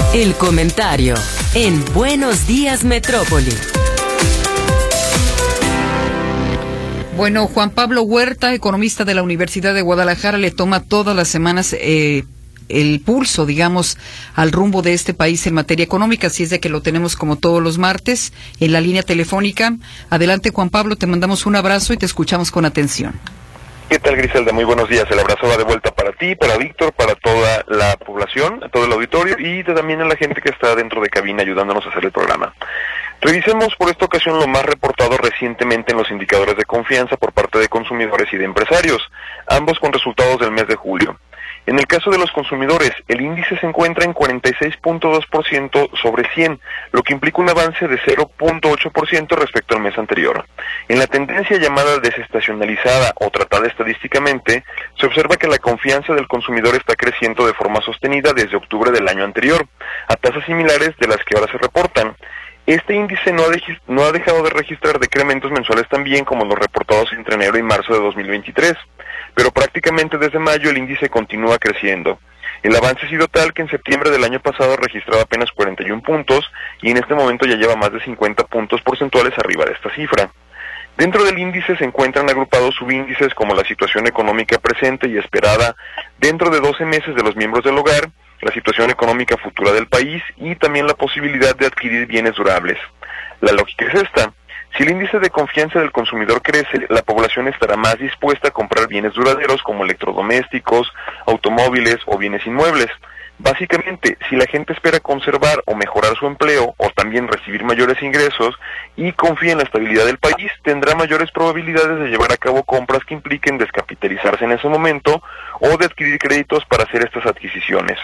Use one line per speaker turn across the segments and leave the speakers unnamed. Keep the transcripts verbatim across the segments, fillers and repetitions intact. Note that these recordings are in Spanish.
El comentario en Buenos Días Metrópoli.
Bueno, Juan Pablo Huerta, economista de la Universidad de Guadalajara, le toma todas las semanas eh, el pulso, digamos, al rumbo de este país en materia económica, así es de que lo tenemos como todos los martes en la línea telefónica. Adelante, Juan Pablo, te mandamos un abrazo y te escuchamos con atención.
¿Qué tal, Griselda? Muy buenos días. El abrazo va de vuelta para ti, para Víctor, para toda la población, todo el auditorio y también a la gente que está dentro de cabina ayudándonos a hacer el programa. Revisemos por esta ocasión lo más reportado recientemente en los indicadores de confianza por parte de consumidores y de empresarios, ambos con resultados del mes de julio. En el caso de los consumidores, el índice se encuentra en cuarenta y seis punto dos por ciento sobre cien, lo que implica un avance de cero punto ocho por ciento respecto al mes anterior. En la tendencia llamada desestacionalizada o tratada estadísticamente, se observa que la confianza del consumidor está creciendo de forma sostenida desde octubre del año anterior, a tasas similares de las que ahora se reportan. Este índice no ha, de, no ha dejado de registrar decrementos mensuales también como los reportados entre enero y marzo de dos mil veintitrés, pero prácticamente desde mayo el índice continúa creciendo. El avance ha sido tal que en septiembre del año pasado registraba apenas cuarenta y un puntos y en este momento ya lleva más de cincuenta puntos porcentuales arriba de esta cifra. Dentro del índice se encuentran agrupados subíndices como la situación económica presente y esperada dentro de doce meses de los miembros del hogar, la situación económica futura del país y también la posibilidad de adquirir bienes durables. La lógica es esta: si el índice de confianza del consumidor crece, la población estará más dispuesta a comprar bienes duraderos como electrodomésticos, automóviles o bienes inmuebles. Básicamente, si la gente espera conservar o mejorar su empleo o también recibir mayores ingresos y confía en la estabilidad del país, tendrá mayores probabilidades de llevar a cabo compras que impliquen descapitalizarse en ese momento o de adquirir créditos para hacer estas adquisiciones.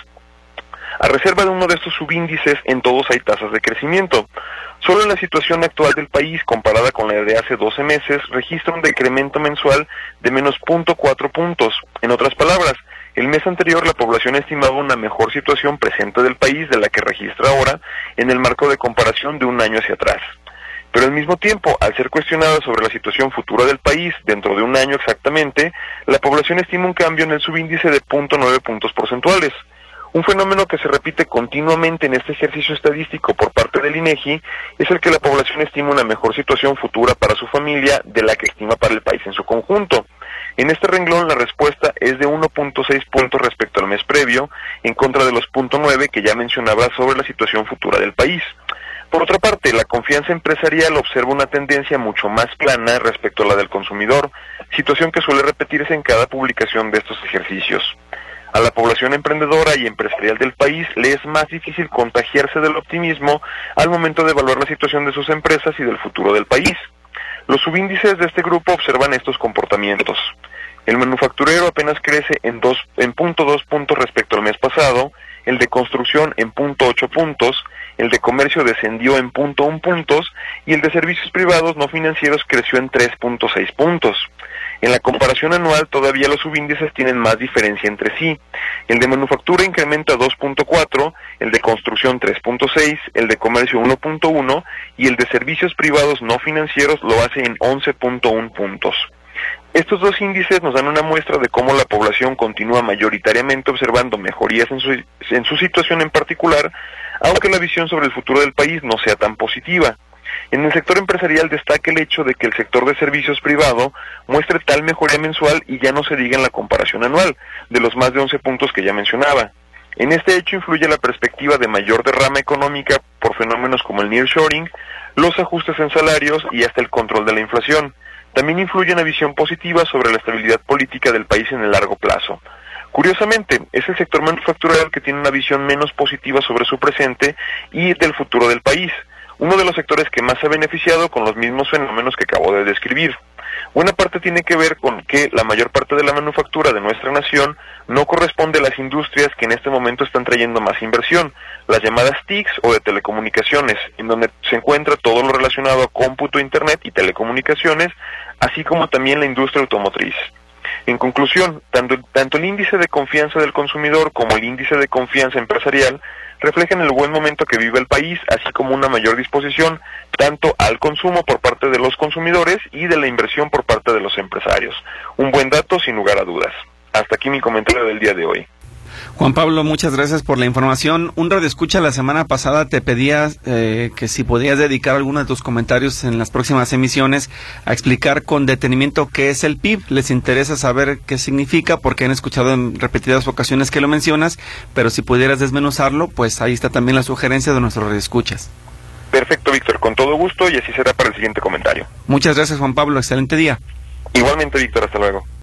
A reserva de uno de estos subíndices, en todos hay tasas de crecimiento. Solo en la situación actual del país, comparada con la de hace doce meses, registra un decremento mensual de menos cero punto cuatro puntos. En otras palabras, el mes anterior la población estimaba una mejor situación presente del país de la que registra ahora en el marco de comparación de un año hacia atrás. Pero al mismo tiempo, al ser cuestionada sobre la situación futura del país dentro de un año exactamente, la población estima un cambio en el subíndice de cero punto nueve puntos porcentuales. Un fenómeno que se repite continuamente en este ejercicio estadístico por parte del INEGI es el que la población estima una mejor situación futura para su familia de la que estima para el país en su conjunto. En este renglón la respuesta es de uno punto seis puntos respecto al mes previo, en contra de los cero punto nueve que ya mencionaba sobre la situación futura del país. Por otra parte, la confianza empresarial observa una tendencia mucho más plana respecto a la del consumidor, situación que suele repetirse en cada publicación de estos ejercicios. A la población emprendedora y empresarial del país le es más difícil contagiarse del optimismo al momento de evaluar la situación de sus empresas y del futuro del país. Los subíndices de este grupo observan estos comportamientos. El manufacturero apenas crece en dos, en punto dos puntos respecto al mes pasado, el de construcción en punto ocho puntos, el de comercio descendió en punto un puntos y el de servicios privados no financieros creció en tres punto seis puntos. En la comparación anual todavía los subíndices tienen más diferencia entre sí. El de manufactura incrementa dos punto cuatro, el de construcción tres punto seis, el de comercio uno punto uno y el de servicios privados no financieros lo hace en once punto uno puntos. Estos dos índices nos dan una muestra de cómo la población continúa mayoritariamente observando mejorías en su, en su situación en particular, aunque la visión sobre el futuro del país no sea tan positiva. En el sector empresarial destaca el hecho de que el sector de servicios privado muestre tal mejoría mensual y ya no se diga en la comparación anual, de los más de once puntos que ya mencionaba. En este hecho influye la perspectiva de mayor derrama económica por fenómenos como el nearshoring, los ajustes en salarios y hasta el control de la inflación. También influye una visión positiva sobre la estabilidad política del país en el largo plazo. Curiosamente, es el sector manufacturero el que tiene una visión menos positiva sobre su presente y del futuro del país, uno de los sectores que más se ha beneficiado con los mismos fenómenos que acabo de describir. Buena parte tiene que ver con que la mayor parte de la manufactura de nuestra nación no corresponde a las industrias que en este momento están trayendo más inversión, las llamadas T I Cs o de telecomunicaciones, en donde se encuentra todo lo relacionado a cómputo, internet y telecomunicaciones, así como también la industria automotriz. En conclusión, tanto, tanto el índice de confianza del consumidor como el índice de confianza empresarial reflejan el buen momento que vive el país, así como una mayor disposición tanto al consumo por parte de los consumidores y de la inversión por parte de los empresarios. Un buen dato sin lugar a dudas. Hasta aquí mi comentario del día de hoy.
Juan Pablo, muchas gracias por la información. Un radioescucha la semana pasada te pedía eh, que si podías dedicar alguno de tus comentarios en las próximas emisiones a explicar con detenimiento qué es el P I B. Les interesa saber qué significa porque han escuchado en repetidas ocasiones que lo mencionas, pero si pudieras desmenuzarlo, pues ahí está también la sugerencia de nuestros radioescuchas.
Perfecto, Víctor, con todo gusto y así será para el siguiente comentario.
Muchas gracias, Juan Pablo. Excelente día.
Igualmente, Víctor, hasta luego.